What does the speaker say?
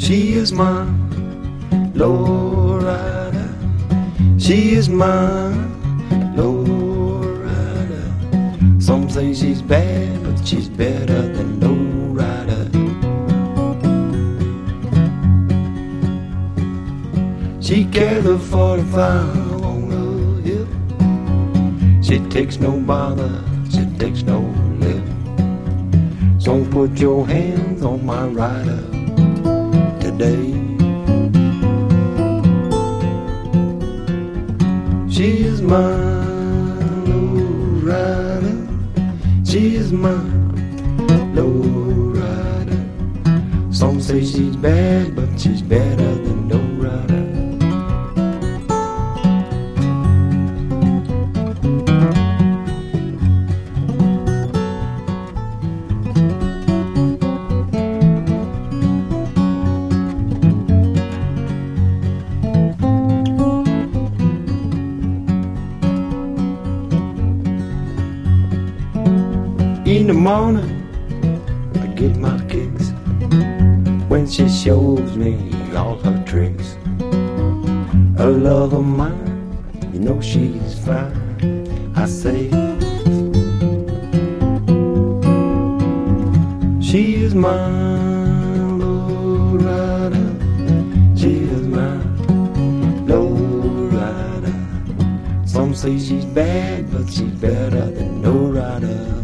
She is my lowrider. She is my lowrider. Some say she's bad, but she's better than lowrider. She carries a 45 on her hip. She takes no bother, she takes no lip. So put your hands on my rider today. She is my lowrider. She is my lowrider. Some say she's bad, but she's better than lowrider. In the morning, I get my kicks when she shows me all her tricks. A love of mine, you know she's fine. I say, she is my lowrider. She is my lowrider. Some say she's bad, but she's better than no rider.